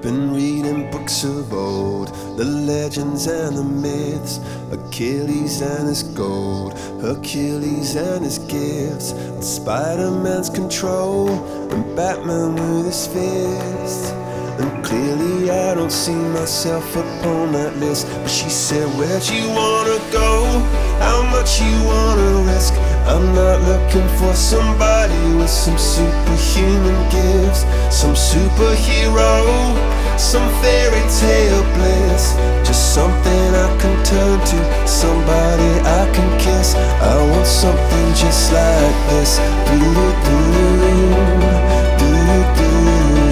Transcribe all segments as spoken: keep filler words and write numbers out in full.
Been reading books of old, the legends and the myths, Achilles and his gold, Hercules and his gifts, and Spider-Man's control, and Batman with his fists. And clearly I don't see myself upon that list. But she said, where'd you wanna go? How much you wanna risk? I'm not looking for somebody with some superhuman gifts, some superhero, some fairy tale bliss. Just something I can turn to, somebody I can kiss. I want something just like this. Do-do-do, do-do-do.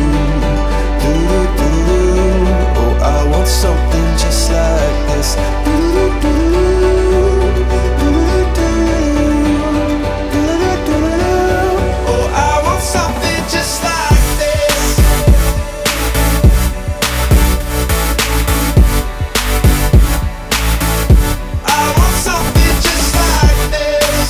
Oh, I want something just like this. Oh, I want something just like this. I want something just like this.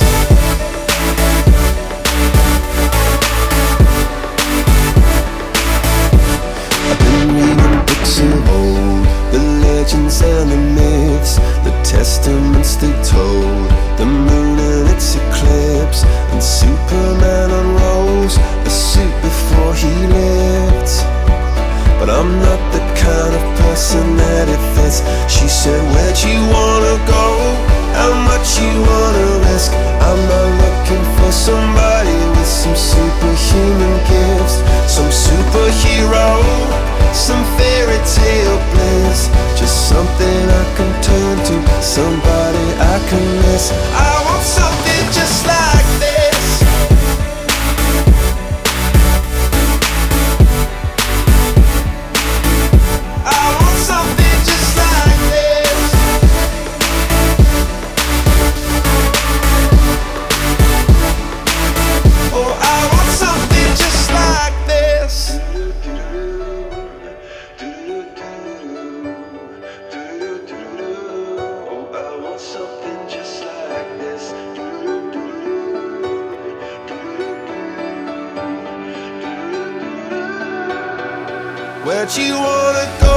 I've been reading books of old, the legends and the myths, the testaments they told, the moon and its eclipse, and Superman unrolls a suit before he lived. But I'm not the kind of person that it fits. She said, where'd you wanna go? How much you wanna risk? I'm not looking for somebody with some superhuman gifts, some superhero, some fairy tale bliss. Just something I can turn to, somebody I can miss. I want something just like this. I want something just like this. Oh, I want something just like this. Oh, I want something just like this. Where'd you wanna go?